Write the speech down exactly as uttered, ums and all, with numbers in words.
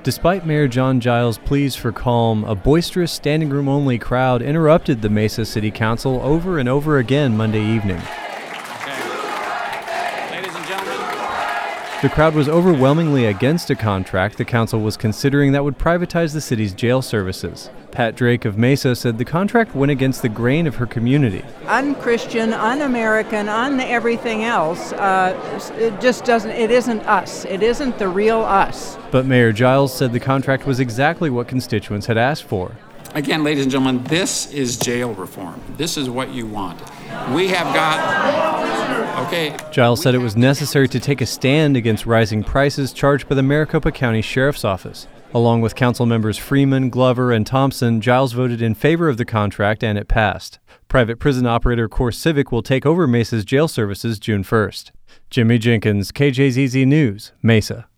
Despite Mayor John Giles' pleas for calm, a boisterous standing room only crowd interrupted the Mesa City Council over and over again Monday evening. The crowd was overwhelmingly against a contract the council was considering that would privatize the city's jail services. Pat Drake of Mesa said the contract went against the grain of her community. Un-Christian, un-American, un-everything else, uh, it just doesn't, it isn't us. It isn't the real us. But Mayor Giles said the contract was exactly what constituents had asked for. Again, ladies and gentlemen, this is jail reform. This is what you want. We have got, okay. Giles said it was necessary to take a stand against rising prices charged by the Maricopa County Sheriff's Office. Along with council members Freeman, Glover, and Thompson, Giles voted in favor of the contract and it passed. Private prison operator CoreCivic will take over Mesa's jail services June first. Jimmy Jenkins, K J Z Z News, Mesa.